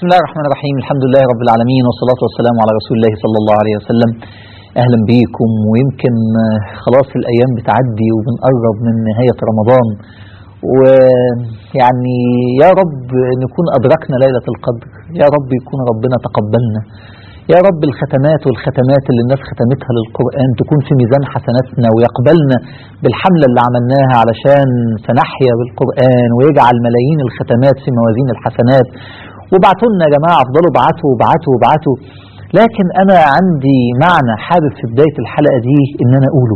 بسم الله الرحمن الرحيم. الحمد لله رب العالمين، والصلاة والسلام على رسول الله صلى الله عليه وسلم. أهلا بيكم. ويمكن خلاص الأيام بتعدي وبنقرب من نهاية رمضان، ويعني يا رب نكون أدركنا ليلة القدر، يا رب يكون ربنا تقبلنا، يا رب الختمات والختمات اللي الناس ختمتها للقرآن تكون في ميزان حسناتنا، ويقبلنا بالحملة اللي عملناها علشان سنحيا بالقرآن، ويجعل ملايين الختمات في موازين الحسنات. وبعتوا لنا يا جماعة، افضلوا بعتوا. لكن أنا عندي معنى حابب في بداية الحلقة دي إن أنا أقوله.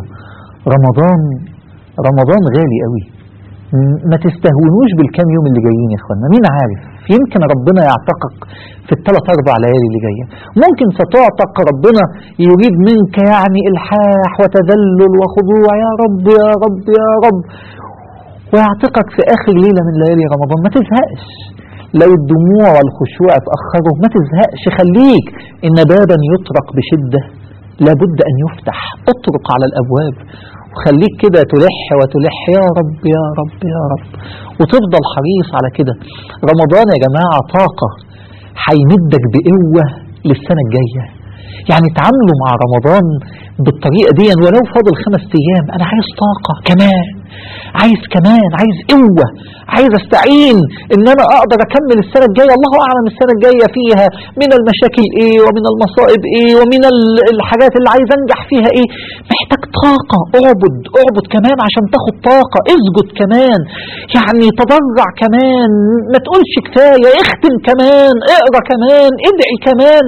رمضان غالي قوي، ما تستهونوش بالكام يوم اللي جايين يا اخوانا. مين عارف، يمكن ربنا يعتقك في ال3-4 ليالي اللي جايه، ممكن ستعتق ربنا يريد منك يعني الحاح وتذلل وخضوع، يا رب يا رب يا رب، ويعتقك في اخر ليله من ليالي رمضان. ما تزهقش لو الدموع والخشوع اتاخروا، ما تزهقش، خليك ان بابا يطرق بشده لابد ان يفتح، اطرق على الابواب وخليك كده تلح وتلح يا رب يا رب يا رب، وتفضل حريص على كده. رمضان يا جماعة طاقة، هيمدك بقوة للسنة الجاية. يعني تعاملوا مع رمضان بالطريقة دي، ولو فاضل 5 أيام أنا عايز طاقة كمان، عايز قوة، عايز استعين ان انا اقدر اكمل السنة الجاية. الله اعلم السنة الجاية فيها من المشاكل ايه، ومن المصائب ايه، ومن الحاجات اللي عايز انجح فيها ايه. محتاج طاقة. اعبد كمان عشان تاخد طاقة، اسجد كمان، يعني تضرع كمان، ما تقولش كفاية، اختم كمان، اقرأ كمان، ادعي كمان.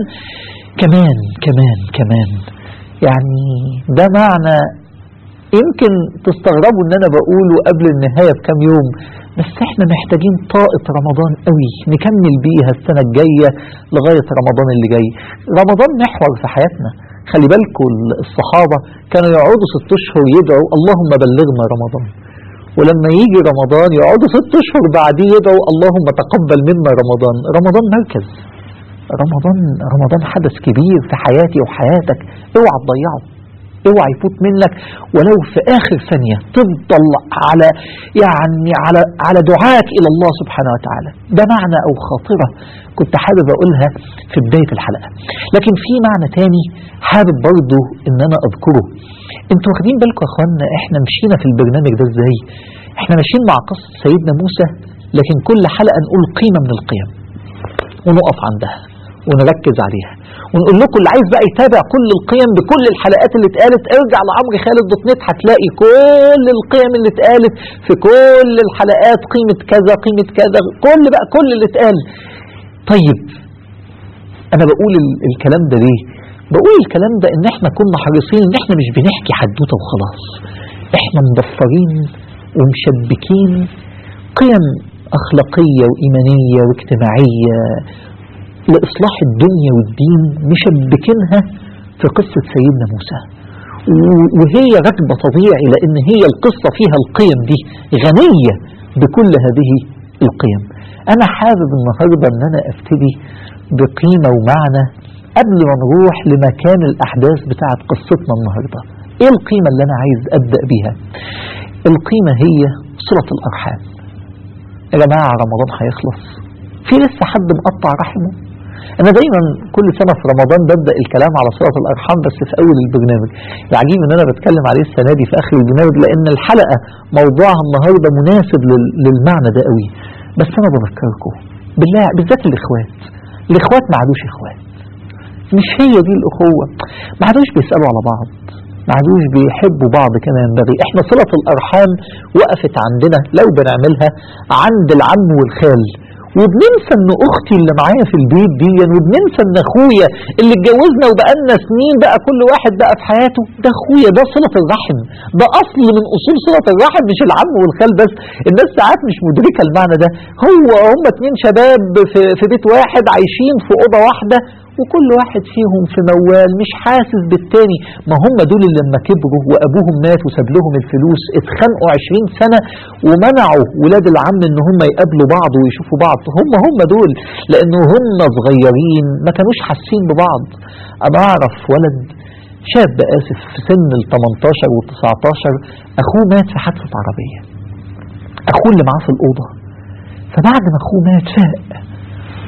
يعني ده معنى يمكن تستغربوا ان انا بقوله قبل النهاية بكام يوم، بس احنا محتاجين طاقة رمضان قوي نكمل بيها السنة الجاية لغاية رمضان اللي جاي. رمضان محور في حياتنا. خلي بالكم الصحابة كانوا يقعدوا 6 أشهر يدعوا اللهم بلغنا رمضان، ولما يجي رمضان يقعدوا 6 أشهر بعديه يدعوا اللهم تقبل منا رمضان. رمضان مركز، رمضان حدث كبير في حياتي وحياتك، اوعى تضيعه، اوعى يفوت منك ولو في آخر ثانية. تفضل على دعاك إلى الله سبحانه وتعالى. ده معنى أو خاطرة كنت حابب أقولها في بداية الحلقة. لكن في معنى تاني حابب برضو إن أنا أذكره. انتوا واخدين بالكم يا أخوانا احنا مشينا في البرنامج ده ازاي؟ احنا ماشيين مع قصة سيدنا موسى، لكن كل حلقة نقول قيمة من القيم ونقف عندها ونركز عليها ونقول لكم اللي عايز بقى يتابع كل القيم بكل الحلقات اللي اتقالت، ارجع لعمرخالد.net، هتلاقي كل القيم اللي اتقالت في كل الحلقات، قيمة كذا كل اللي اتقال. طيب انا بقول الكلام ده ليه؟ بقول الكلام ده ان احنا كنا حريصين ان احنا مش بنحكي حدوته وخلاص، احنا مضفرين ومشبكين قيم اخلاقية وايمانية واجتماعية لإصلاح الدنيا والدين، مشبكينها في قصة سيدنا موسى، وهي ركبة طبيعي لأن هي القصة فيها القيم دي غنية بكل هذه القيم. أنا حابب النهاردة أن أنا أبتدي بقيمة ومعنى قبل ما نروح لمكان الأحداث بتاعت قصتنا النهاردة. إيه القيمة اللي أنا عايز أبدأ بيها؟ القيمة هي صلة الأرحام. يا جماعة رمضان هيخلص، في لسه حد مقطع رحمه؟ أنا دايما كل سنة في رمضان ببدأ الكلام على صلة الأرحام بس في أول البرنامج. العجيب إن أنا بتكلم عليه السنة دي في آخر البرنامج، لأن الحلقة موضوعها النهاردة مناسب للمعنى ده قوي. بس أنا بذكركم بالله، بالذات الإخوات ما عادوش إخوات، مش هي دي الأخوة، ما عادوش بيسألوا على بعض، ما عادوش بيحبوا بعض كما ينبغي. احنا صلة الأرحام وقفت عندنا لو بنعملها عند العم والخال، وبننسى ان اختي اللي معايا في البيت دي، وبننسى ان اخويا اللي اتجوزنا وبقالنا سنين بقى كل واحد بقى في حياته، ده اخويا، ده صلة الرحم، ده اصل من اصول صلة الرحم، مش العم والخال بس. الناس ساعات مش مدركة المعنى ده. هم 2 شباب في بيت واحد عايشين في اوضة واحدة، وكل واحد فيهم في موال مش حاسس بالتاني. ما هم دول اللي لما كبروا وابوهم مات وساب لهم الفلوس اتخانقوا 20 سنة ومنعوا ولاد العم ان هم يقابلوا بعض ويشوفوا بعض. هم دول لانه هم صغيرين ما كانوش حاسين ببعض. انا اعرف ولد شاب اسف في سن ال18 وال19 اخوه مات في حادثة عربية، اخوه اللي معاه في الاوضة. فبعد ما اخوه مات فاق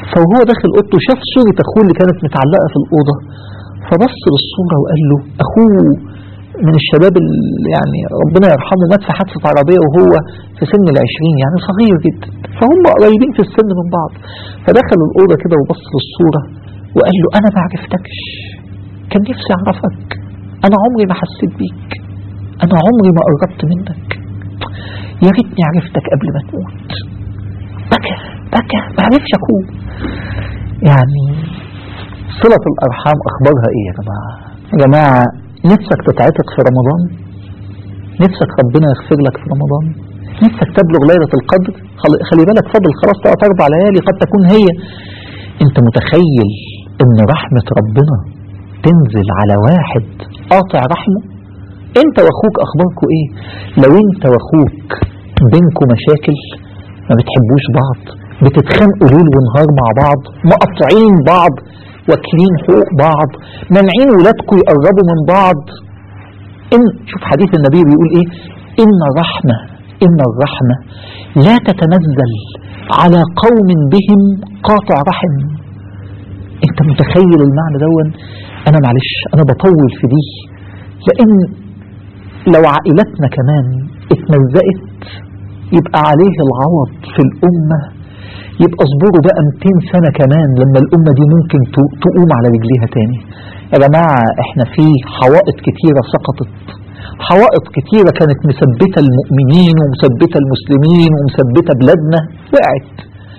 فهو داخل اوضته شاف صورة اخوه اللي كانت متعلقة في الأوضة، فبص للصورة وقال له اخوه من الشباب اللي يعني ربنا يرحمه مات في حادثة عربية وهو في سن 20 يعني صغير جدا، فهم قريبين في السن من بعض. فدخل الأوضة كده وبص للصورة وقال له انا ما عرفتكش، كان نفسي اعرفك، انا عمري ما حسيت بيك، انا عمري ما قربت منك، يا ريتني عرفتك قبل ما تموت. بكى ما عرفش اخوه. يعني صلة الارحام اخبارها ايه يا جماعة؟ يا جماعة نفسك تتعتق في رمضان؟ نفسك ربنا يغفر لك في رمضان؟ نفسك تبلغ ليلة القدر؟ خلي بالك فضل خلاص 3-4 ليالي قد تكون هي. انت متخيل ان رحمة ربنا تنزل على واحد قاطع رحمه؟ انت واخوك اخباركوا ايه؟ لو انت واخوك بينكوا مشاكل، ما بتحبوش بعض، بتتخانقوا ليل ونهار مع بعض، مقطعين بعض، واكلين حقوق بعض، مانعين ولادكم يقربوا من بعض، شوف حديث النبي بيقول ايه؟ ان الرحمة لا تتنزل على قوم بهم قاطع رحم. انت متخيل المعنى دون؟ انا معلش انا بطول في دي، لان لو عائلتنا كمان اتمزقت يبقى عليه العوض في الأمة، يبقى اصبروا بقى 200 سنة كمان لما الأمة دي ممكن تقوم على رجليها تاني. يا جماعة احنا في حوائط كتيرة سقطت، حوائط كتيرة كانت مثبتة المؤمنين ومثبتة المسلمين ومثبتة بلادنا وقعت.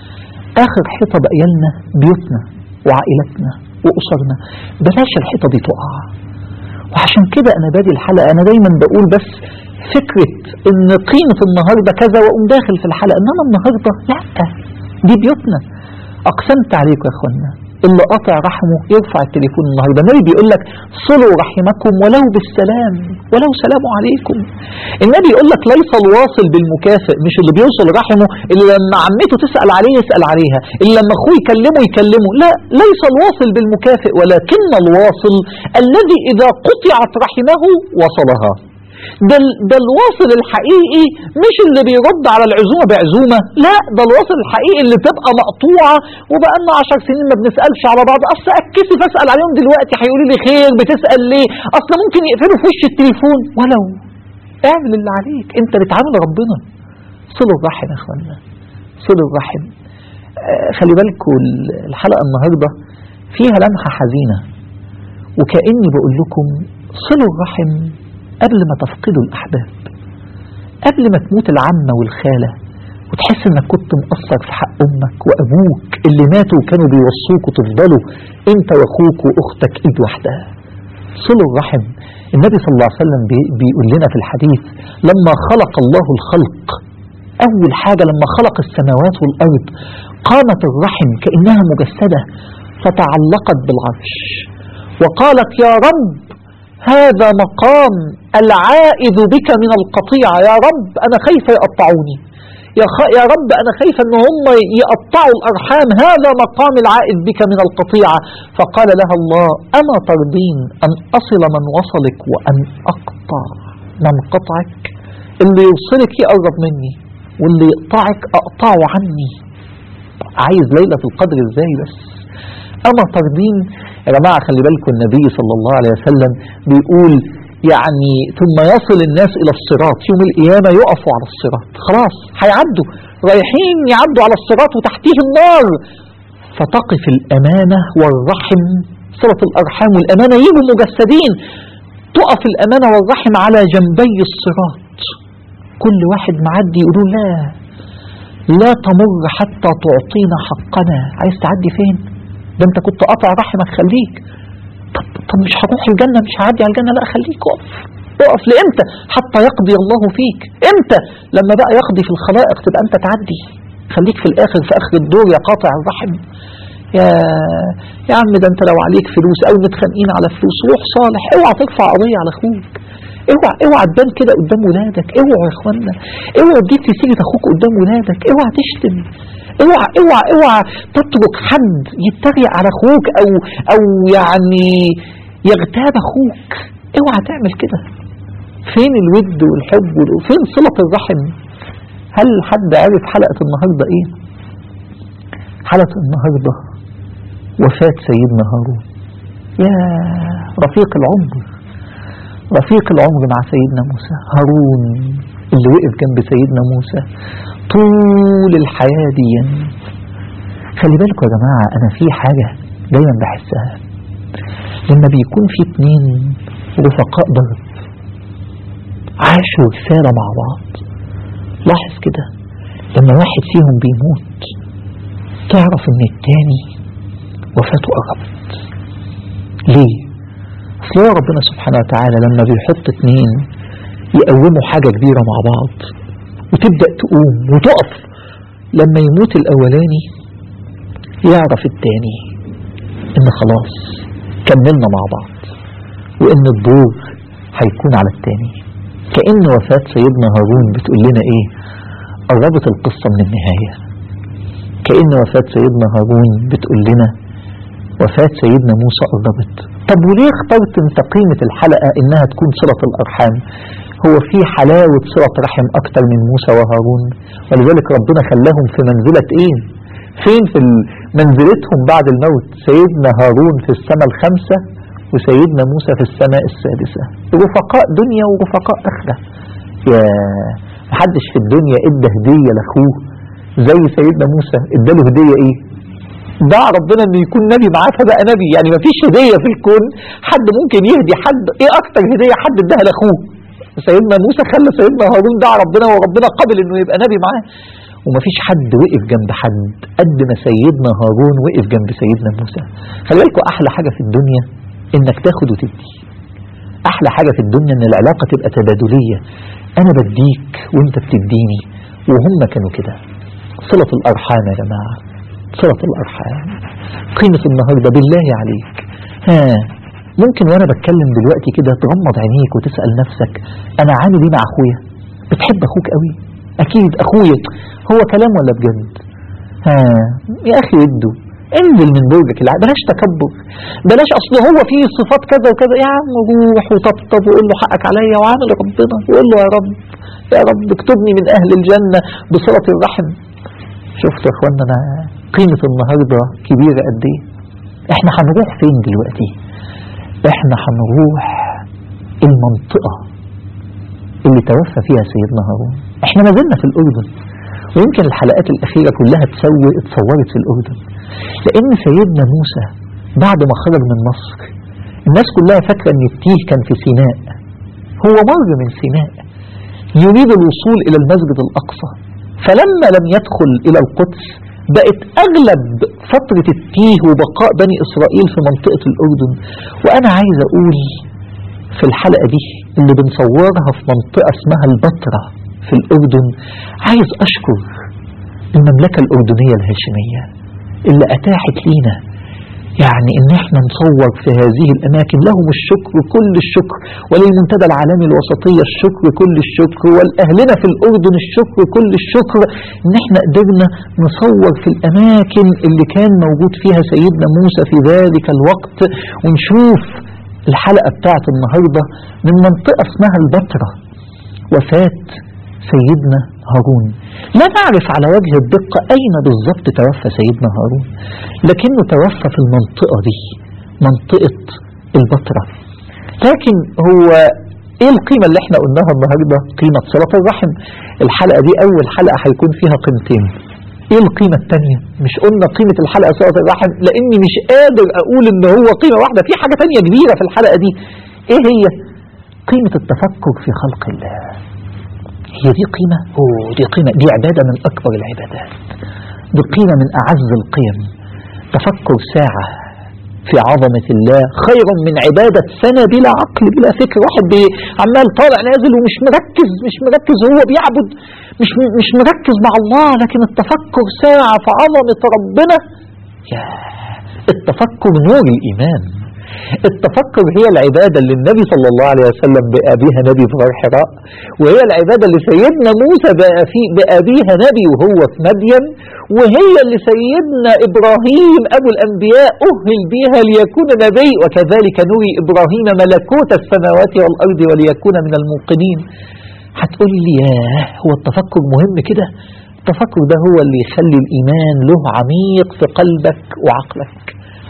آخر حيطة بقيالنا بيوتنا وعائلتنا وأسرنا، بلاش الحيطة دي تقع. وعشان كده أنا بادي الحلقة أنا دايما بقول بس فكرة إن قيمة النهاردة كذا وأقوم داخل في الحلقة، إنما النهاردة لأ، دي بيوتنا. أقسمت عليكم يا أخوانا اللي قاطع رحمه يرفع التليفون النهاردة. النبي بيقول لك صلوا رحمكم ولو بالسلام، ولو سلام عليكم. النبي يقول لك ليس الواصل بالمكافئ، مش اللي بيوصل رحمه اللي لما عمته تسأل عليه يسأل عليها، اللي لما اخوه يكلمه، لا، ليس الواصل بالمكافئ، ولكن الواصل الذي إذا قطعت رحمه وصلها. ده الواصل الحقيقي، مش اللي بيرد على العزومة بعزومة، لا، ده الواصل الحقيقي اللي تبقى مقطوعة وبقى لنا 10 سنين ما بنسألش على بعض، اصل اتكسف اسأل عليهم دلوقتي هيقولوا لي خير، بتسأل ليه؟ اصل ممكن يقفلوا في وش التليفون. ولو اعمل اللي عليك، انت بتعامل ربنا. صلوا الرحم يا اخوانا، صلوا الرحم. خلي بالكم الحلقة النهاردة فيها لمحة حزينة، وكأني بقول لكم صلوا الرحم قبل ما تفقدوا الأحباب، قبل ما تموت العمة والخالة وتحس انك كنت مقصر في حق امك وابوك اللي ماتوا وكانوا بيوصوك وتفضلوا انت واخوك واختك ايد واحدة. صلوا الرحم. النبي صلى الله عليه وسلم بيقول لنا في الحديث لما خلق الله الخلق، اول حاجة لما خلق السماوات والارض قامت الرحم كأنها مجسدة فتعلقت بالعرش وقالت يا رب هذا مقام العائذ بك من القطيعة، يا رب أنا خايفة يقطعوني، يا رب أنا خايفة أن هم يقطعوا الأرحام، هذا مقام العائذ بك من القطيعة. فقال لها الله أما ترضين أن أصل من وصلك وأن أقطع من قطعك؟ اللي يوصلك يقرب مني واللي يقطعك أقطعه عني. عايز ليلة القدر إزاي بس؟ أما ترضين؟ يا جماعة خلي بالكم النبي صلى الله عليه وسلم بيقول يعني ثم يصل الناس إلى الصراط يوم القيامة، يقفوا على الصراط خلاص هيعدوا، رايحين يعدوا على الصراط وتحتيه النار، فتقف الأمانة والرحم، صلة الأرحام والأمانة يجوا مجسدين، تقف الأمانة والرحم على جنبي الصراط، كل واحد معدي يقولوا لا تمر حتى تعطينا حقنا. عايز تعدي فين؟ ده انت كنت قاطع رحمك، خليك. طب مش هروح الجنة، مش هعدي على الجنة، لا خليك اقف لإمتى؟ حتى يقضي الله فيك. امتى؟ لما بقى يقضي في الخلائق تبقى انت تعدي، خليك في الاخر، في اخر الدور يا قاطع الرحم. يا عم ده انت لو عليك فلوس او متخانقين على فلوس روح صالح، اوعى ترفع قضية على اخوك، اوعى تبان كده قدام ولادك، اوعى يا اخوانا، اوعى تجيب في سيرة اخوك قدام ولادك، اوعى تشتم، اوعى تترك حد يتريق على اخوك او يعني يغتاب اخوك، اوعى تعمل كده. فين الود والحب فين صلة الرحم؟ هل حد عارف حلقة النهاردة ايه؟ حلقة النهاردة وفاة سيدنا هارون. يا رفيق العمر، رفيق العمر مع سيدنا موسى، هارون اللي وقف جنب سيدنا موسى طول الحياة دي. خلي بالكم يا جماعة، أنا في حاجة دايما بحسها لما بيكون في اتنين رفقاء ضرب عاشوا رسالة مع بعض. لاحظ كده، لما واحد فيهم بيموت تعرف ان التاني وفاته قربت. ليه؟ اصل ربنا سبحانه وتعالى لما بيحط اتنين يقوموا حاجة كبيرة مع بعض وتبدأ تقوم وتقف، لما يموت الاولاني يعرف التاني ان خلاص كملنا مع بعض وان الدور هيكون على التاني. كأن وفاة سيدنا هارون بتقول لنا ايه؟ قربت القصة من النهاية. كأن وفاة سيدنا هارون بتقول لنا وفاة سيدنا موسى قربت. طب وليه اخترت انت قيمة الحلقة انها تكون صلة الارحام؟ هو في حلاوة صلة رحم اكتر من موسى وهارون؟ ولذلك ربنا خلاهم في منزلة ايه؟ فين في منزلتهم بعد الموت؟ سيدنا هارون في السماء الخامسة وسيدنا موسى في السماء السادسة، رفقاء دنيا ورفقاء آخرة. يا محدش في الدنيا ادى هدية لاخوه زي سيدنا موسى اداله هدية ايه؟ دعا ربنا انه يكون نبي معاه فبقى نبي. يعني مفيش هدية في الكون حد ممكن يهدي حد. ايه اكتر هدية حد اداها لاخوه؟ سيدنا موسى خلى سيدنا هارون دعا ربنا وربنا قبل انه يبقى نبي معاه. ومفيش حد وقف جنب حد قد ما سيدنا هارون وقف جنب سيدنا موسى. خلي بالكم، احلى حاجة في الدنيا انك تاخد وتدي. احلى حاجة في الدنيا ان العلاقة تبقى تبادلية، انا بديك وانت بتديني، وهم كانوا كده. صلة الارحام يا جماعة، صلة الارحام قيمة النهاردة بالله عليك. ممكن وانا بتكلم دلوقتي كده تغمض عينيك وتسأل نفسك انا عامل ايه مع اخويا؟ بتحب اخوك قوي؟ اكيد اخويا. هو كلام ولا بجد؟ يا اخي وده انزل من برجك العالي، بلاش تكبر، بلاش اصل هو فيه صفات كذا وكذا. يا عم روح وطبطب وقول له حقك عليا وعامل ربنا وقول له يا رب يا رب اكتبني من اهل الجنة بصلة الرحم. شفت يا اخوانا انا قيمة النهاردة كبيرة قد ايه؟ احنا هنروح فين دلوقتي؟ احنا هنروح المنطقة اللي توفى فيها سيدنا هارون. احنا ما زلنا في الاردن، ويمكن الحلقات الاخيرة كلها اتصورت في الاردن، لان سيدنا موسى بعد ما خرج من مصر الناس كلها فاكرة ان التيه كان في سيناء. هو مر من سيناء يريد الوصول الى المسجد الاقصى، فلما لم يدخل الى القدس بقت اغلب فترة التيه وبقاء بني اسرائيل في منطقة الاردن. وانا عايز اقول في الحلقة دي اللي بنصورها في منطقة اسمها البتراء في الاردن، عايز اشكر المملكة الاردنية الهاشمية اللي اتاحت لينا يعني ان احنا نصور في هذه الاماكن. لهم الشكر كل الشكر، وللمنتدى العالمي الوسطية الشكر كل الشكر، والاهلنا في الاردن الشكر كل الشكر ان احنا قدرنا نصور في الاماكن اللي كان موجود فيها سيدنا موسى في ذلك الوقت. ونشوف الحلقة بتاعت النهاردة من منطقة اسمها البتراء، وفاة سيدنا هارون. لا نعرف على وجه الدقة أين بالضبط توفى سيدنا هارون، لكنه توفى في المنطقة دي، منطقة البتراء. لكن هو ايه القيمة اللي احنا قلناها النهاردة؟ قيمة صلة الرحم. الحلقة دي أول حلقة هيكون فيها قيمتين. ايه القيمة التانية؟ مش قلنا قيمة الحلقة صلة الرحم لأني مش قادر أقول إن هو قيمة واحدة، في حاجة تانية كبيرة في الحلقة دي. ايه هي؟ قيمة التفكر في خلق الله. هي دي قيمة؟ دي قيمة، دي عبادة من أكبر العبادات، دي قيمة من أعز القيم. تفكر ساعة في عظمة الله خير من عبادة سنة بلا عقل بلا فكر. واحد عمال طالع نازل ومش مركز هو بيعبد، مش مركز مع الله. لكن التفكر ساعة في عظمة ربنا، يا التفكر نور الإيمان. التفكر هي العبادة اللي النبي صلى الله عليه وسلم بقى بيها نبي في غار حراء، وهي العبادة اللي سيدنا موسى بقى بيها نبي وهو في مدين، وهي اللي سيدنا إبراهيم أبو الأنبياء أهل بيها ليكون نبي، وكذلك نري إبراهيم ملكوت السماوات والأرض وليكون من الموقنين. هتقول لي ياه، هو التفكر مهم كده؟ التفكر ده هو اللي يخلي الإيمان له عميق في قلبك وعقلك.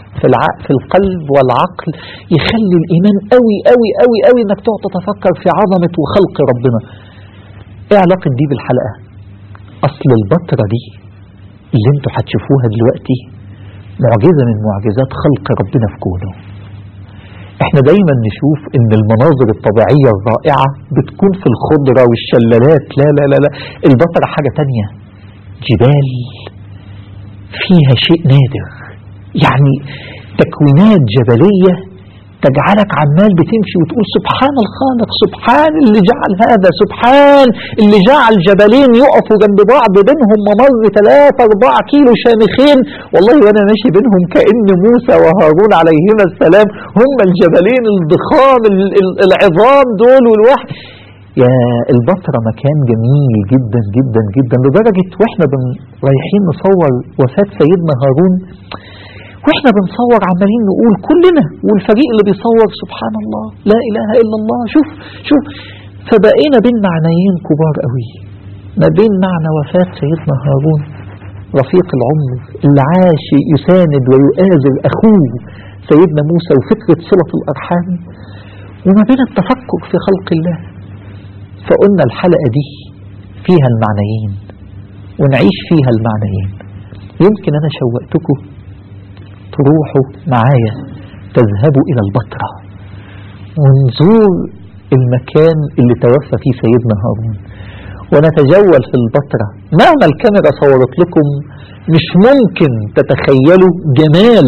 في القلب والعقل، يخلي الإيمان قوي قوي قوي قوي إنك تقعد تتفكر في عظمة وخلق ربنا. إيه علاقة دي بالحلقة؟ أصل البتراء دي اللي انتوا هتشوفوها دلوقتي معجزة من معجزات خلق ربنا في كونه. احنا دايما نشوف ان المناظر الطبيعية الرائعة بتكون في الخضرة والشلالات، لا لا لا لا، البتراء حاجة تانية، جبال فيها شيء نادر، يعني تكوينات جبلية تجعلك عمال بتمشي وتقول سبحان الخالق، سبحان اللي جعل هذا، سبحان اللي جعل جبلين يقفوا جنب بعض بينهم ممر 3-4 كيلو شامخين، والله وانا ماشي بينهم كأن موسى وهارون عليهما السلام هم الجبلين الضخام العظام دول والوحي. يا البتراء مكان جميل جدا جدا جدا، لدرجة واحنا رايحين نصور وفاة سيدنا هارون، واحنا بنصور عمالين نقول كلنا والفريق اللي بيصور سبحان الله لا اله الا الله. شوف فبقينا بين معنيين كبار قوي، ما بين معنى وفاة سيدنا هارون رفيق العمر اللي عاش يساند ويؤازر اخوه سيدنا موسى وفكرة صلة الارحام، وما بين التفكر في خلق الله. فقلنا الحلقة دي فيها المعنيين ونعيش فيها المعنيين. يمكن انا شوقتكم تروحوا معايا تذهبوا إلى البتراء ونزور المكان اللي توفى فيه سيدنا هارون، ونتجول في البتراء. مهما الكاميرا صورت لكم مش ممكن تتخيلوا جمال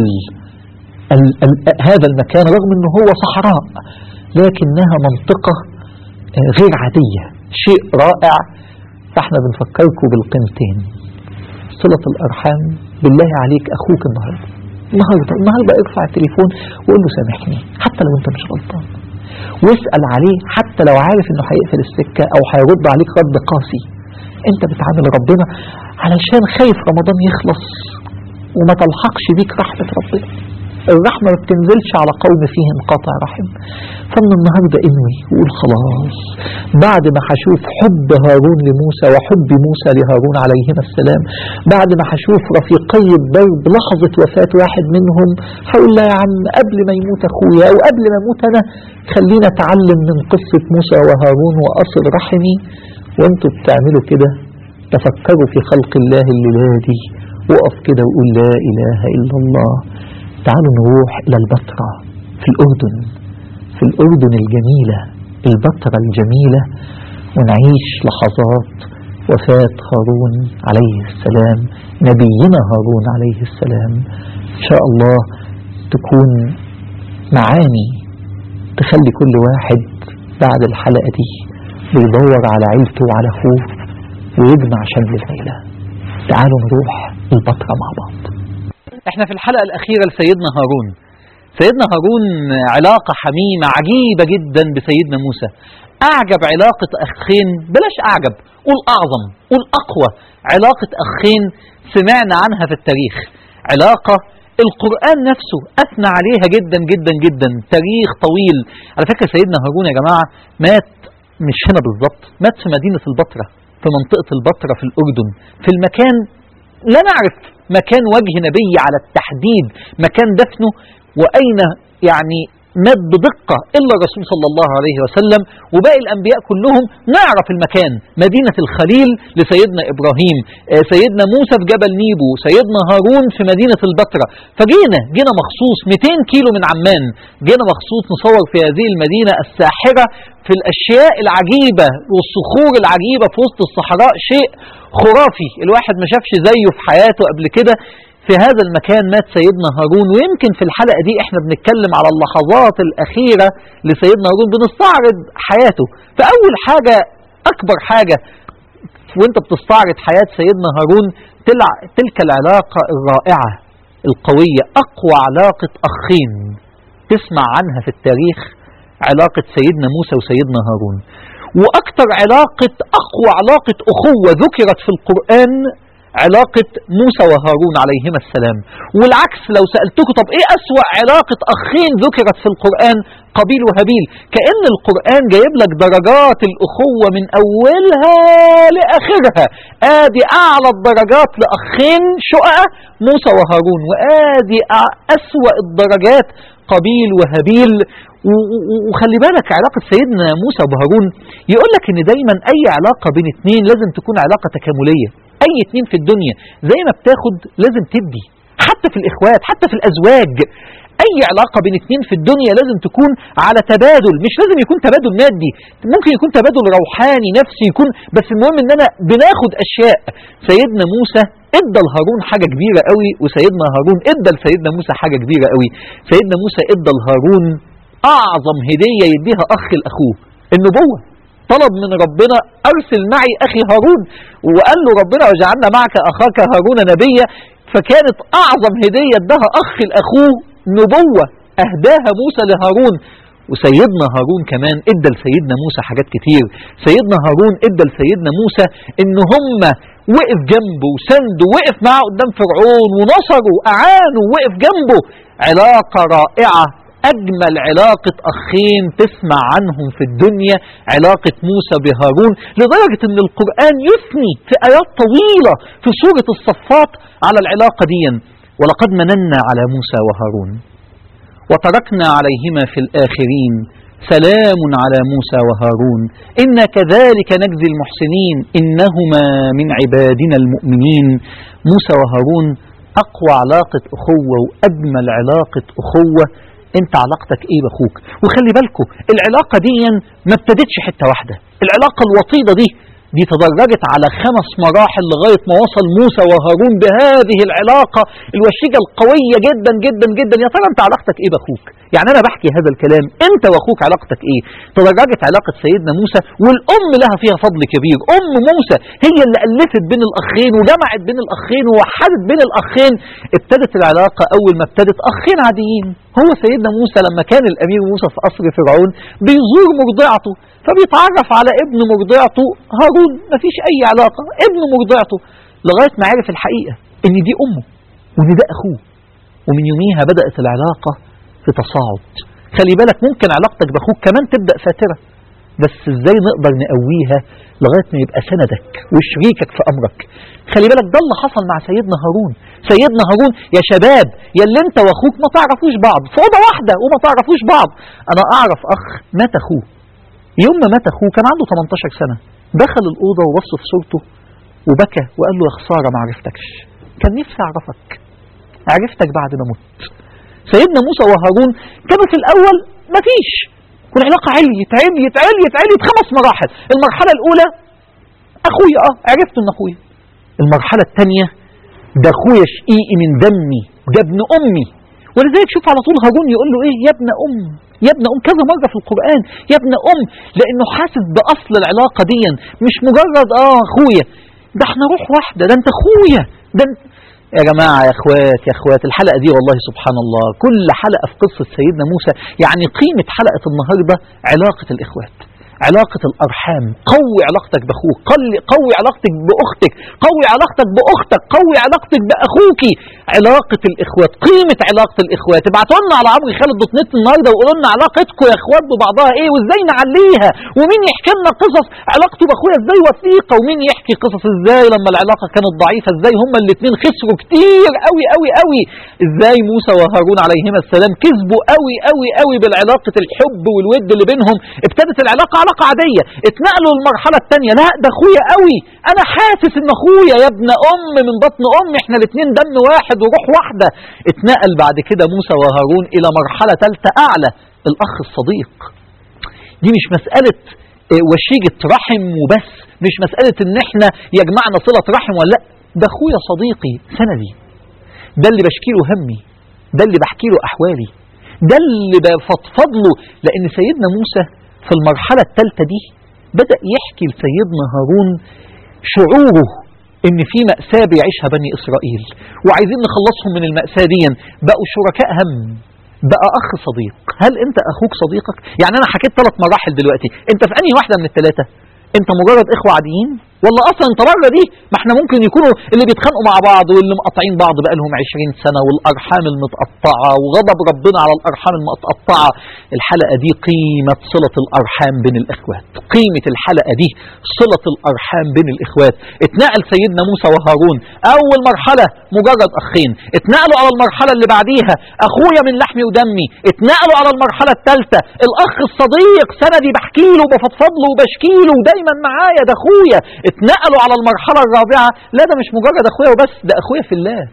هذا المكان، رغم انه هو صحراء لكنها منطقة غير عادية، شيء رائع. فاحنا بنفكركم بالقيمتين، صلة الأرحام. بالله عليك أخوك النهاردة ارفع التليفون وقول له سامحني حتى لو انت مش غلطان، واسأل عليه حتى لو عارف انه هيقفل السكة او هيرد عليك رد قاسي. انت بتعامل ربنا علشان خايف رمضان يخلص وما تلحقش بيك رحمة ربنا. الرحمة ما بتنزلش على قوم فيهم قاطع رحم. فمن النهاردة انوي وقول خلاص، بعد ما هشوف حب هارون لموسى وحب موسى لهارون عليهما السلام، بعد ما هشوف رفيقي الدرب لحظة وفاة واحد منهم، هقول لا يا عم قبل ما يموت اخويا او قبل ما اموت انا خلينا اتعلم من قصة موسى وهارون واصل رحمي. وانتوا بتعملوا كده تفكروا في خلق الله الليلة دي، وقف كده وقول لا اله الا الله. تعالوا نروح إلى البتراء في الأردن الجميلة، البتراء الجميلة، ونعيش لحظات وفاة هارون عليه السلام، نبينا هارون عليه السلام. إن شاء الله تكون معاني تخلي كل واحد بعد الحلقة دي بيدور على عيلته وعلى أخوه ويجمع شمل العيلة. تعالوا نروح البتراء مع بعض. احنا في الحلقة الأخيرة لسيدنا هارون. سيدنا هارون علاقة حميمة عجيبة جدا بسيدنا موسى، أعجب علاقة أخين، بلاش أعجب، قول أعظم، قول أقوى علاقة أخين سمعنا عنها في التاريخ. علاقة القرآن نفسه أثنى عليها جدا جدا جدا، تاريخ طويل. على فكرة سيدنا هارون يا جماعة مات مش هنا بالضبط، مات في مدينة البتراء، في منطقة البتراء في الأردن، في المكان لا نعرف مكان وجه نبي على التحديد، مكان دفنه وأين يعني مات بدقة إلا الرسول صلى الله عليه وسلم، وباقي الأنبياء كلهم نعرف المكان. مدينة الخليل لسيدنا إبراهيم، سيدنا موسى في جبل نيبو، سيدنا هارون في مدينة البتراء. فجينا مخصوص 200 كيلو من عمان، جينا مخصوص نصور في هذه المدينة الساحرة في الأشياء العجيبة والصخور العجيبة في وسط الصحراء، شيء خرافي الواحد ما شافش زيه في حياته قبل كده. في هذا المكان مات سيدنا هارون. ويمكن في الحلقة دي احنا بنتكلم على اللحظات الأخيرة لسيدنا هارون، بنستعرض حياته. فأول حاجة أكبر حاجة وانت بتستعرض حياة سيدنا هارون تلك العلاقة الرائعة القوية، أقوى علاقة أخين تسمع عنها في التاريخ، علاقة سيدنا موسى وسيدنا هارون. وأكثر علاقة، أقوى علاقة أخوة ذكرت في القرآن علاقة موسى وهارون عليهما السلام. والعكس لو سألتكم طب ايه أسوأ علاقة أخين ذكرت في القرآن؟ قابيل وهابيل. كأن القرآن جايب لك درجات الأخوة من أولها لآخرها. آدي أعلى الدرجات لأخين شقق موسى وهارون، وآدي أسوأ الدرجات قابيل وهابيل. وخلي بالك علاقة سيدنا موسى وهارون يقول لك ان دايما اي علاقة بين اتنين لازم تكون علاقة تكاملية. اي اتنين في الدنيا زي ما بتاخد لازم تدي، حتى في الاخوات، حتى في الازواج. اي علاقة بين اتنين في الدنيا لازم تكون على تبادل، مش لازم يكون تبادل مادي، ممكن يكون تبادل روحاني نفسي يكون، بس المهم ان انا بناخد اشياء. سيدنا موسى ادى لهارون حاجة كبيرة قوي، وسيدنا هارون ادى لسيدنا موسى حاجة كبيرة قوي. سيدنا موسى ادى لهارون اعظم هدية يديها اخ لاخوه، النبوة. طلب من ربنا ارسل معي اخي هارون، وقال له ربنا وجعلنا معك اخاك هارون نبيا. فكانت اعظم هدية اداها اخ لاخوه نبوة اهداها موسى لهارون. وسيدنا هارون كمان ادى لسيدنا موسى حاجات كتير. سيدنا هارون ادى لسيدنا موسى ان هم وقف جنبه وسنده، وقف معه قدام فرعون ونصره اعانه ووقف جنبه. علاقة رائعة، أجمل علاقة أخين تسمع عنهم في الدنيا علاقة موسى بهارون، لدرجة أن القرآن يثني في آيات طويلة في سورة الصفات على العلاقة دي. ولقد مننا على موسى وهارون وتركنا عليهما في الآخرين سلام على موسى وهارون إنا كذلك نجزي المحسنين إنهما من عبادنا المؤمنين. موسى وهارون أقوى علاقة أخوة وأجمل علاقة أخوة. انت علاقتك ايه باخوك؟ وخلي بالكم العلاقة دي ما ابتدتش حتة واحدة. العلاقة الوطيدة دي تدرجت على 5 مراحل لغاية ما وصل موسى وهارون بهذه العلاقة الوشيجة القوية جدا جدا جدا. يا ترى انت علاقتك ايه باخوك؟ يعني انا بحكي هذا الكلام، انت واخوك علاقتك ايه؟ تدرجت علاقة سيدنا موسى، والام لها فيها فضل كبير. ام موسى هي اللي ألفت بين الاخين وجمعت بين الاخين ووحدت بين الاخين. ابتدت العلاقة اول ما ابتدت اخين عاديين. هو سيدنا موسى لما كان الامير موسى في قصر فرعون بيزور مرضعته، فبيتعرف على ابن مرضعته هارون. مفيش اي علاقة، ابن مرضعته، لغاية ما عرف الحقيقة ان دي امه وان ده اخوه. ومن يوميها بدأت العلاقة في تصاعد. خلي بالك ممكن علاقتك باخوك كمان تبدأ فاترة، بس ازاي نقدر نقويها لغاية ما يبقى سندك وشريكك في امرك. خلي بالك ده اللي حصل مع سيدنا هارون. سيدنا هارون يا شباب يا اللي انت واخوك ما تعرفوش بعض في اوضه واحده وما تعرفوش بعض. انا اعرف اخ مات اخوه، يوم ما مات اخوه كان عنده 18 سنه، دخل الاوضه وبص في صورته وبكى وقال له يا خساره ما عرفتكش، كان نفسي اعرفك، عرفتك بعد ما مت. سيدنا موسى وهارون كانوا في الاول مفيش، والعلاقه عليت عليت عليت عليت 5 مراحل. المرحله الاولى اخويا عرفت ان اخويا. المرحله الثانيه ده اخويا شقيقي من دمي، ده ابن امي. ولذلك شوف على طول هارون يقول له ايه؟ يا ابن ام، يا ابن ام، كذا مره في القران يا ابن ام، لانه حاسس باصل العلاقه دي، مش مجرد اخويا، ده احنا روح واحده، ده انت اخويا، ده انت. يا جماعه يا اخوات الحلقه دي والله سبحان الله كل حلقه في قصه سيدنا موسى. يعني قيمه حلقه النهارده علاقه الاخوات، علاقة الأرحام. قوي علاقتك بأخوك، قوي علاقتك بأختك، قوي علاقتك بأختك، قوي علاقتك بأخوك. علاقة الإخوات، قيمة علاقة الإخوات. ابعتوا لنا على عمرو خالد .net النهارده وقولوا لنا علاقتكم يا إخوات ببعضها إيه وإزاي نعليها، ومين يحكي لنا قصص علاقته بأخويا إزاي وثيقة، ومين يحكي قصص إزاي لما العلاقة كانت ضعيفة إزاي هما الاثنين خسروا كتير قوي قوي قوي، إزاي موسى وهارون عليهما السلام كسبوا قوي قوي قوي بالعلاقة الحب والود اللي بينهم. ابتدت العلاقة علاقة عادية، اتنقلوا للمرحلة الثانية، لا ده اخويا قوي، انا حاسس ان اخويا يا ابن ام من بطن امي، احنا الاثنين دم واحد وروح واحدة. اتنقل بعد كده موسى وهارون الى مرحلة ثالثة اعلى، الاخ الصديق. دي مش مسألة وشيجة رحم وبس، مش مسألة ان احنا يجمعنا صلة رحم ولا لا، ده اخويا صديقي سندي، ده اللي بشكي له همي، ده اللي بحكي له احوالي، ده اللي بفضفض له. لان سيدنا موسى في المرحلة الثالثة دي بدأ يحكي لسيدنا هارون شعوره ان في مأساة بيعيشها بني اسرائيل وعايزين نخلصهم من المأساة دي. بقوا شركاء هم، بقى اخ صديق. هل انت اخوك صديقك؟ يعني انا حكيت 3 مراحل دلوقتي، انت في انهي واحدة من ال3؟ انت مجرد اخوة عاديين ولا اصلا انت بره دي؟ ما احنا ممكن يكونوا اللي بيتخانقوا مع بعض واللي مقاطعين بعض بقالهم 20 سنه، والارحام المتقطعه وغضب ربنا على الارحام المتقطعه. الحلقه دي قيمه صله الارحام بين الاخوات، قيمه الحلقه دي صله الارحام بين الاخوات. اتنقل سيدنا موسى وهارون، اول مرحله مجرد اخين، اتنقلوا على المرحله اللي بعديها اخويا من لحمي ودمي، اتنقلوا على المرحله الثالثه الاخ الصديق سندي، بحكي له وبفضفض له وبشكي له ودايما معايا، ده اخويا. اتنقلوا على المرحله الرابعه، لا ده مش مجرد اخويا وبس، ده اخويا في الله.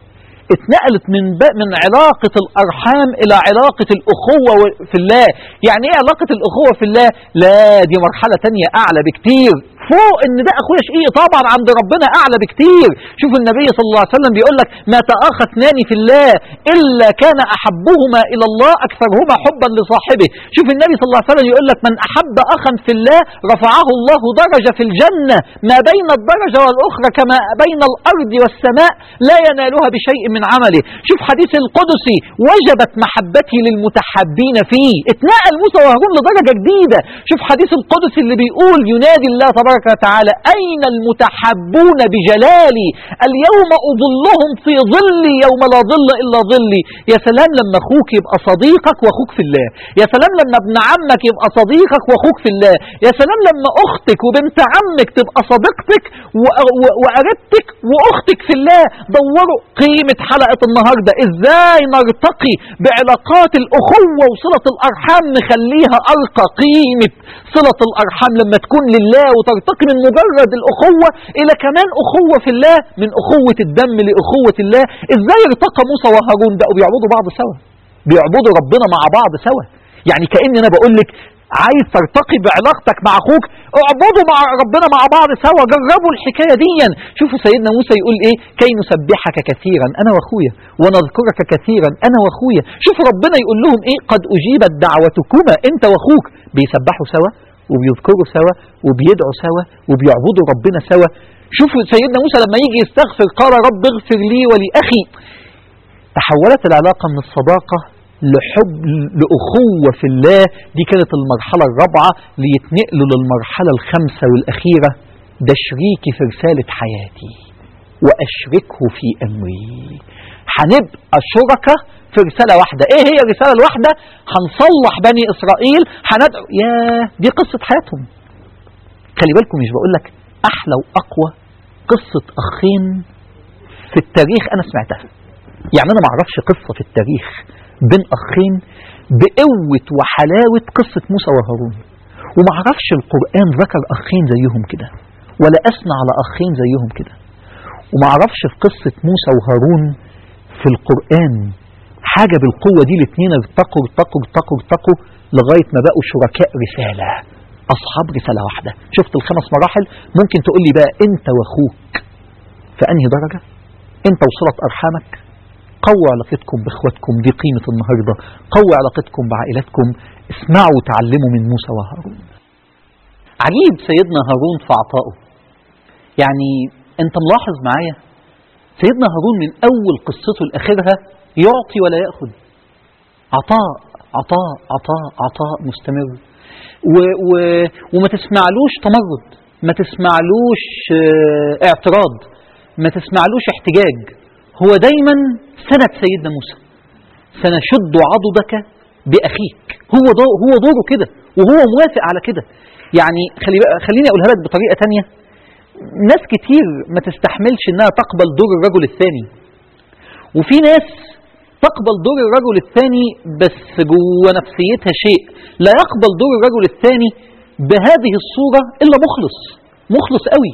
اتنقلت من علاقة الأرحام إلى علاقة الأخوة في الله. يعني إيه علاقة الأخوة في الله؟ لا دي مرحلة تانية أعلى بكتير، فوق إن ده أخويا شقيق طبعا عند ربنا أعلى بكتير. شوف النبي صلى الله عليه وسلم بيقول لك ما تآخى اثنان في الله إلا كان أحبهما إلى الله أكثرهما حبا لصاحبه. شوف النبي صلى الله عليه وسلم يقول لك من أحب أخا في الله رفعه الله درجة في الجنة، ما بين الدرجة والأخرى كما بين الأرض والسماء لا ينالها بشيء من عمله. شوف حديث القدسي وجبت محبتي للمتحبين فيه، اتنقل موسى وهارون لدرجة جديدة. شوف حديث القدسي اللي بيقول ينادي الله تبارك وتعالى أين المتحبون بجلالي اليوم أظلهم في ظلي يوم لا ظل إلا ظلي. يا سلام لما أخوك يبقى صديقك وأخوك في الله، يا سلام لما ابن عمك يبقى صديقك وأخوك في الله، يا سلام لما أختك وبنت عمك تبقى صديقتك وقريبتك وأختك في الله. دوروا قيمة حلقة النهاردة ازاي نرتقي بعلاقات الأخوة وصلة الأرحام نخليها أرقى. قيمة صلة الأرحام لما تكون لله وترتقي من مجرد الأخوة إلى كمان أخوة في الله، من أخوة الدم لأخوة الله. ازاي ارتقى موسى وهارون؟ بقوا بيعبدوا بعض سوا، بيعبدوا ربنا مع بعض سوا. يعني كأن أنا بقول لك عايز ترتقي بعلاقتك مع أخوك، اعبدوا مع ربنا مع بعض سوا، جربوا الحكاية دي. شوفوا سيدنا موسى يقول ايه؟ كي نسبحك كثيرا أنا وأخويا ونذكرك كثيرا أنا وأخويا. شوفوا ربنا يقول لهم ايه؟ قد أجيبت دعوتكما، انت وأخوك بيسبحوا سوا وبيذكروا سوا وبيدعوا سوا وبيعبدوا ربنا سوا. شوفوا سيدنا موسى لما يجي يستغفر قال رب اغفر لي ولأخي. تحولت العلاقة من الصداقة لحب لأخوة في الله. دي كانت المرحلة الرابعة. ليتنقلوا للمرحلة الخامسة والأخيرة، ده شريكي في رسالة حياتي وأشركه في أمري. هنبقى شركة في رسالة واحدة. ايه هي الرسالة الواحدة؟ هنصلح بني إسرائيل، هندعو. دي قصة حياتهم. خلي بالكم مش بقولك أحلى وأقوى قصة أخين في التاريخ أنا سمعتها. يعني أنا معرفش قصة في التاريخ بين أخين بقوة وحلاوة قصة موسى وهارون، ومعرفش القرآن ذكر أخين زيهم كده ولا أثنى على أخين زيهم كده، ومعرفش في قصة موسى وهارون في القرآن حاجة بالقوة دي. الاثنين ارتقوا ارتقوا ارتقوا ارتقوا لغاية ما بقوا شركاء رسالة، أصحاب رسالة واحدة. شفت الخمس مراحل؟ ممكن تقول لي بقى أنت وأخوك في أنهي درجة؟ أنت وصلة أرحامك؟ قووا علاقتكم بإخواتكم، دي قيمة النهاردة. قووا علاقتكم بعائلتكم. اسمعوا وتعلموا من موسى وهارون. عجيب سيدنا هارون في عطائه. يعني أنت ملاحظ معايا سيدنا هارون من أول قصته لآخرها يعطي ولا يأخذ، عطاء عطاء عطاء عطاء مستمر. وما تسمعلوش تمرد، ما تسمعلوش اعتراض، ما تسمعلوش احتجاج. هو دايما سند سيدنا موسى، سنشد عضدك بأخيك. هو دوره كده وهو موافق على كده. يعني خليني أقولها لك بطريقة تانية. ناس كتير ما تستحملش انها تقبل دور الرجل الثاني، وفي ناس تقبل دور الرجل الثاني بس جوه نفسيتها شيء، لا يقبل دور الرجل الثاني بهذه الصورة إلا مخلص قوي.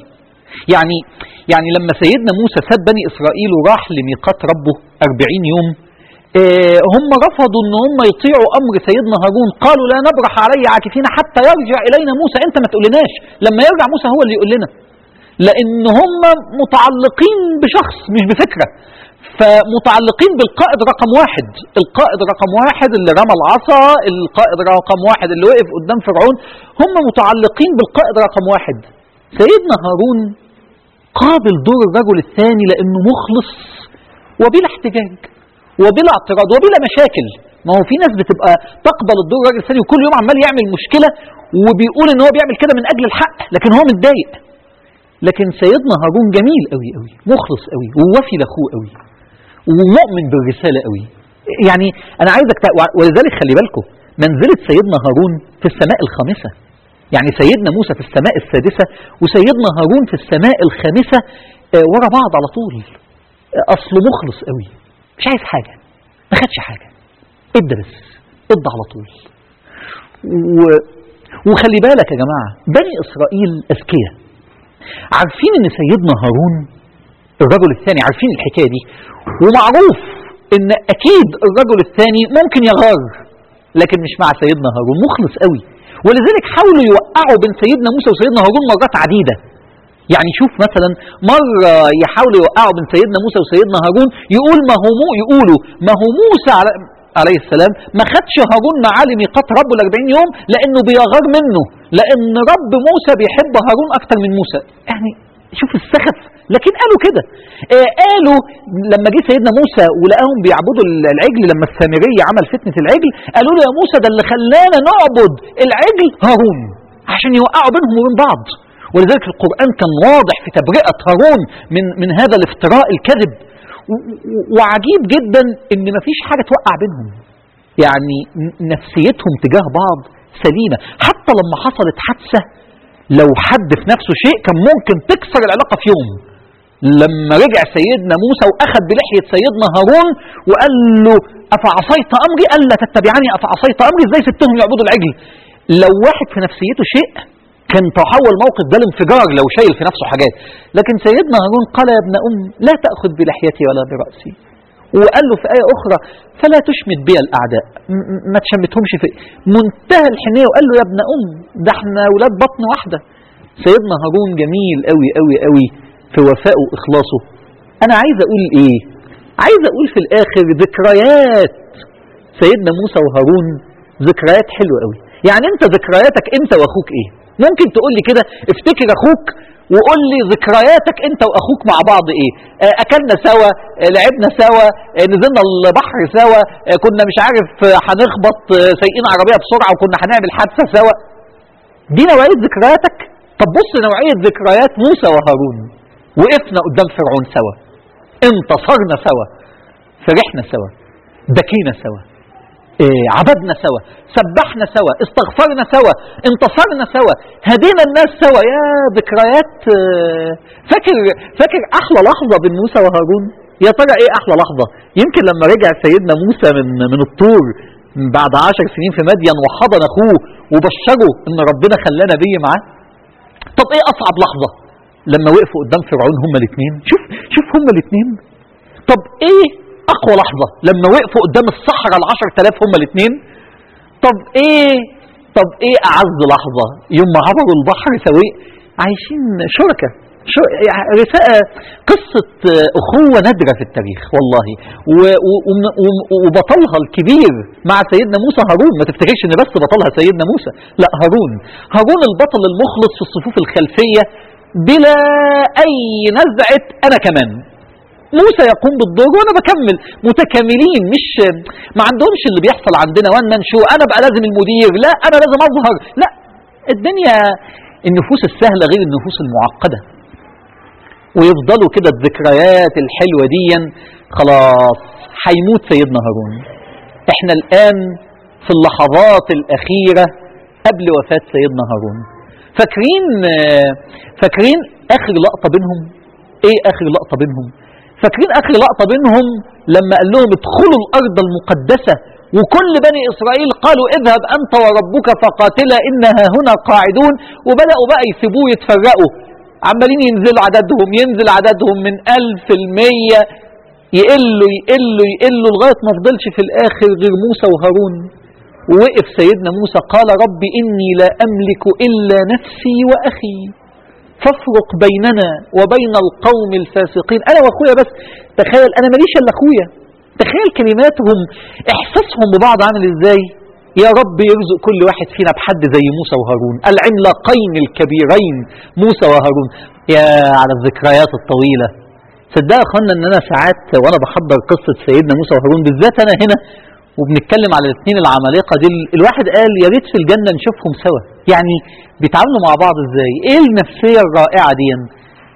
يعني لما سيدنا موسى ساب بني إسرائيل وراح لميقات ربه 40 يوم، هم رفضوا ان هم يطيعوا أمر سيدنا هارون. قالوا لا نبرح عليه عاكفين حتى يرجع إلينا موسى. انت ما تقولناش، لما يرجع موسى هو اللي يقول لنا، لأن هم متعلقين بشخص مش بفكرة. فمتعلقين بالقائد رقم واحد، القائد رقم واحد اللي رمى العصا، القائد رقم واحد اللي وقف قدام فرعون. هم متعلقين بالقائد رقم واحد. سيدنا هارون قابل دور الرجل الثاني لأنه مخلص وبلا احتجاج وبلا اعتراض وبلا مشاكل. ما هو في ناس بتبقى تقبل الدور الرجل الثاني وكل يوم عمال يعمل مشكلة وبيقول ان هو بيعمل كده من أجل الحق، لكن هو متضايق. لكن سيدنا هارون جميل قوي قوي، مخلص قوي، ووفي لاخوه قوي، ومؤمن بالرسالة قوي. يعني أنا عايزك ولذلك خلي بالكم منزلة سيدنا هارون في السماء الخامسة، يعني سيدنا موسى في السماء السادسة وسيدنا هارون في السماء الخامسة ورا بعض على طول. أصله مخلص قوي، مش عايز حاجة، ما خدش حاجة، ادى بس، ادى على طول. وخلي بالك يا جماعة، بني إسرائيل أذكياء، عارفين إن سيدنا هارون الرجل الثاني، عارفين الحكاية دي، ومعروف إن أكيد الرجل الثاني ممكن يغار، لكن مش مع سيدنا هارون، مخلص قوي. ولذلك حاولوا يوقعوا بين سيدنا موسى وسيدنا هارون مرات عديدة. يعني شوف مثلا مرة يحاولوا يوقعوا بين سيدنا موسى وسيدنا هارون، يقولوا ما هو موسى عليه السلام ما خدش هارون معاه لميقات ربه ال40 يوم لأنه بيغار منه، لأن رب موسى بيحب هارون أكتر من موسى. يعني شوف السخف، لكن قالوا كده. قالوا لما جه سيدنا موسى ولقاهم بيعبدوا العجل، لما السامري عمل فتنة العجل، قالوا له يا موسى ده اللي خلانا نعبد العجل هارون، عشان يوقعوا بينهم وبين بعض. ولذلك القرآن كان واضح في تبرئة هارون من هذا الافتراء الكذب. وعجيب جدا ان مفيش حاجة توقع بينهم، يعني نفسيتهم تجاه بعض سليمة. حتى لما حصلت حادثة لو حد في نفسه شيء كان ممكن تكسر العلاقة في يوم، لما رجع سيدنا موسى وأخذ بلحية سيدنا هارون وقال له أفعصيت أمري؟ قال لا تتبعني أفعصيت أمري؟ إزاي سبتهم يعبدوا العجل؟ لو واحد في نفسيته شيء كان تحول موقف ده لانفجار لو شايل في نفسه حاجات. لكن سيدنا هارون قال يا ابن لا تأخذ بلحيتي ولا برأسي. وقال له في آية أخرى فلا تشمت بي الأعداء، ما تشمتهمش في منتهى الحنية. وقال له يا ابن ده احنا أولاد بطن واحدة. سيدنا هارون جميل قوي قوي قوي في وفائه وإخلاصه. أنا عايز أقول إيه؟ عايز أقول في الآخر ذكريات سيدنا موسى وهارون ذكريات حلوة قوي. يعني أنت ذكرياتك أنت وأخوك إيه؟ ممكن تقول لي كده افتكر أخوك وقول لي ذكرياتك انت واخوك مع بعض ايه؟ اكلنا سوا، لعبنا سوا، نزلنا البحر سوا، كنا مش عارف هنخبط سايقين عربية بسرعة وكنا هنعمل حادثة سوا. دي نوعية ذكرياتك؟ طب بص نوعية ذكريات موسى وهارون، وقفنا قدام فرعون سوا، انتصرنا سوا، فرحنا سوا، بكينا سوا، عبدنا سوا، سبحنا سوا، استغفرنا سوا، انتصرنا سوا، هدينا الناس سوا. يا ذكريات. فاكر احلى لحظة بين موسى وهارون؟ يا ترى ايه احلى لحظة؟ يمكن لما رجع سيدنا موسى من الطور بعد 10 سنين في مدين وحضن اخوه وبشره ان ربنا خلاه نبي معاه. طب ايه اصعب لحظة؟ لما وقفوا قدام فرعون هما الاثنين. شوف هما الاثنين. طب ايه اقوى لحظة؟ لما وقفوا قدام الصحراء 10,000 هما الاثنين. طب ايه اعز لحظة؟ يوم ما عبروا البحر سويء عايشين شركة. قصة أخوة نادرة في التاريخ والله، وبطلها الكبير مع سيدنا موسى هارون. ما تفتكرش ان بس بطلها سيدنا موسى، لا، هارون البطل المخلص في الصفوف الخلفية بلا اي نزعة. انا كمان موسى يقوم بالدور وانا بكمل، متكاملين، مش ما عندهمش اللي بيحصل عندنا وان ننشو انا بقى لازم المدير، لا انا لازم اظهر، لا. الدنيا النفوس السهلة غير النفوس المعقدة. ويفضلوا كده الذكريات الحلوة دي. خلاص هيموت سيدنا هارون. احنا الآن في اللحظات الأخيرة قبل وفاة سيدنا هارون. فاكرين آخر لقطة بينهم؟ ايه آخر لقطة بينهم؟ فاكرين آخر لقطة بينهم لما قال لهم ادخلوا الأرض المقدسة، وكل بني إسرائيل قالوا اذهب أنت وربك فقاتلا إنها هنا قاعدون، وبدأوا بقى يسيبوه يتفرقوا، عمالين ينزل عددهم من 1000 ل100، يقلوا لغاية ما فضلش في الآخر غير موسى وهارون. ووقف سيدنا موسى قال رب إني لا أملك إلا نفسي وأخي فافرق بيننا وبين القوم الفاسقين. أنا وأخويا بس. تخيل أنا ماليش إلا أخويا. تخيل كلماتهم، إحساسهم ببعض عامل إزاي. يا رب يرزق كل واحد فينا بحد زي موسى وهارون، العملاقين الكبيرين موسى وهارون. يا على الذكريات الطويلة. صدق يا أخوانا أن أنا ساعات وأنا بحضر قصة سيدنا موسى وهارون بالذات أنا هنا وبنتكلم على الاثنين العمالقة دي، الواحد قال يا ريت في الجنة نشوفهم سوا. يعني بيتعاملوا مع بعض ازاي؟ ايه النفسية الرائعة دي؟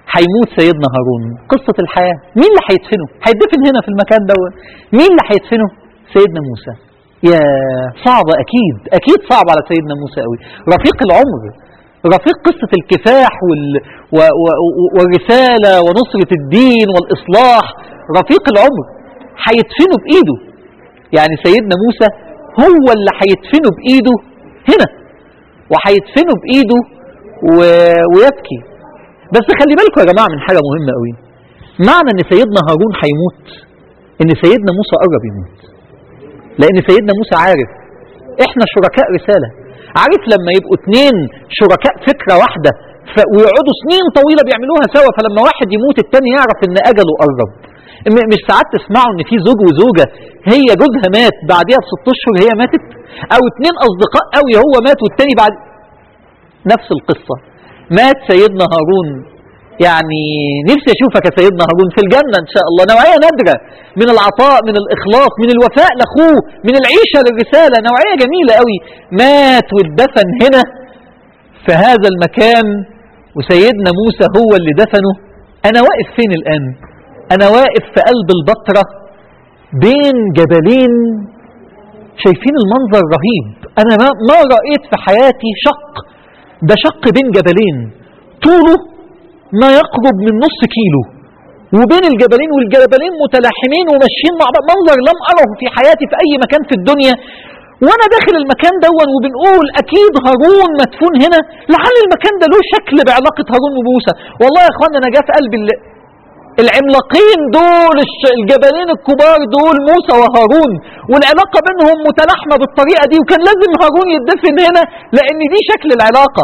هيموت سيدنا هارون، قصة الحياة. مين اللي هيدفنه؟ هيدفن هنا في المكان ده. مين اللي هيدفنه؟ سيدنا موسى. يا صعبة، أكيد صعب على سيدنا موسى قوي، رفيق العمر، رفيق قصة الكفاح والرسالة ونصرة الدين والإصلاح، رفيق العمر هيدفنه بإيده. يعني سيدنا موسى هو اللي هيدفنه بإيده هنا، وهيدفنه بإيده ويبكي. بس خلي بالكم يا جماعة من حاجة مهمة قوي، معنى ان سيدنا هارون هيموت ان سيدنا موسى قرب يموت، لان سيدنا موسى عارف احنا شركاء رسالة. عارف لما يبقوا اتنين شركاء فكرة واحدة ويقعدوا سنين طويلة بيعملوها سوا، فلما واحد يموت التاني يعرف ان اجله قرب. مش ساعات تسمعوا ان في زوج وزوجة هي جوزها مات بعديها ب6 اشهر هي ماتت، او اتنين اصدقاء قوي هو مات والتاني بعد. نفس القصة، مات سيدنا هارون. يعني نفسي اشوفك يا سيدنا هارون في الجنة ان شاء الله. نوعية نادرة من العطاء، من الاخلاص، من الوفاء لاخوه، من العيشة للرسالة، نوعية جميلة قوي. مات واتدفن هنا في هذا المكان، وسيدنا موسى هو اللي دفنه. انا واقف فين الان؟ انا واقف في قلب البتراء بين جبلين، شايفين المنظر رهيب. انا ما رأيت في حياتي شق، ده شق بين جبلين طوله ما يقرب من نص كيلو، وبين الجبلين والجبلين متلاحمين وماشيين مع بعض، منظر لم أره في حياتي في أي مكان في الدنيا. وأنا داخل المكان دون وبنقول أكيد هارون مدفون هنا، لعل المكان ده له شكل بعلاقة هارون وموسى. والله يا أخوانا أنا جاء في قلبي العملاقين دول، الجبلين الكبار دول موسى وهارون، والعلاقة بينهم متلاحمة بالطريقة دي، وكان لازم هارون يدفن هنا لأن دي شكل العلاقة.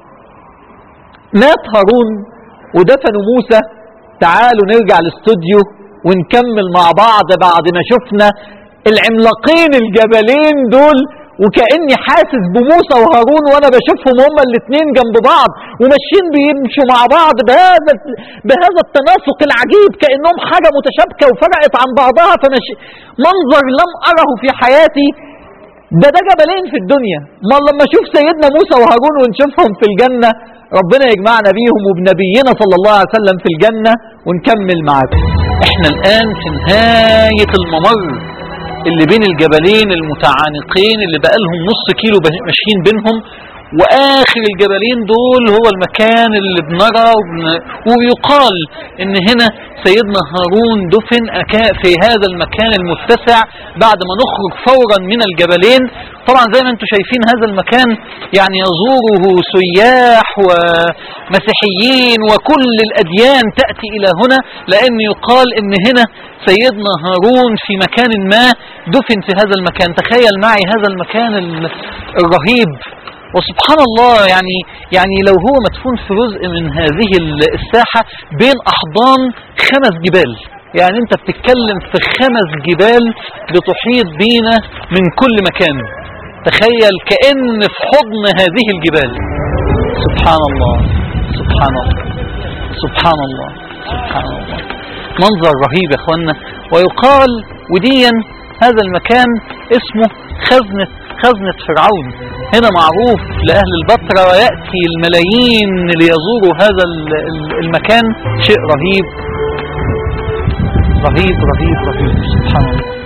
مات هارون ودفنوا موسى. تعالوا نرجع الاستوديو ونكمل مع بعض بعد ما شفنا العملاقين الجبلين دول، وكأني حاسس بموسى وهارون وانا بشوفهم هما الاثنين جنب بعض وماشيين بيمشوا مع بعض بهذا التناسق العجيب، كأنهم حاجة متشابكة وفرقت عن بعضها، فماشي منظر لم أره في حياتي. ده جبلين في الدنيا. ما لما اشوف سيدنا موسى وهارون ونشوفهم في الجنة، ربنا يجمعنا بيهم وبنبينا صلى الله عليه وسلم في الجنة ونكمل معاكم. احنا الآن في نهاية الممر اللي بين الجبلين المتعانقين اللي بقالهم نص كيلو ماشيين بينهم، واخر الجبلين دول هو المكان اللي بنرى ويقال ان هنا سيدنا هارون دفن في هذا المكان المتسع بعد ما نخرج فورا من الجبلين. طبعا زي ما انتم شايفين هذا المكان يعني يزوره سياح ومسيحيين وكل الاديان تأتي الى هنا، لان يقال ان هنا سيدنا هارون في مكان ما دفن في هذا المكان. تخيل معي هذا المكان الرهيب، وسبحان الله يعني لو هو مدفون في جزء من هذه الساحة بين أحضان 5 جبال، يعني انت بتتكلم في 5 جبال بتحيط بينا من كل مكان. تخيل كأن في حضن هذه الجبال. سبحان الله سبحان الله سبحان الله سبحان الله، منظر رهيب يا اخوانا. ويقال وديا هذا المكان اسمه خزنة فرعون. هنا معروف لأهل البتراء ويأتي الملايين ليزوروا هذا المكان. شيء رهيب رهيب رهيب رهيب. سبحان الله.